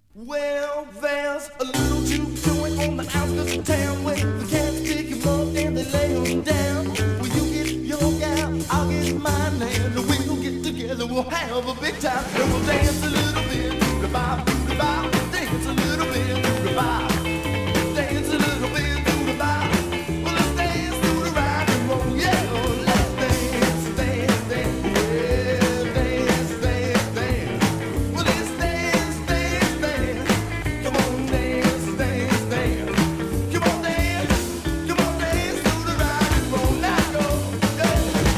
Well, there's a little juke joint on the outskirts of town where the cats pick him up and they lay him down. Well, you get your gal, I'll get mine, and we'll get together, we'll have a big time, and we'll dance a little.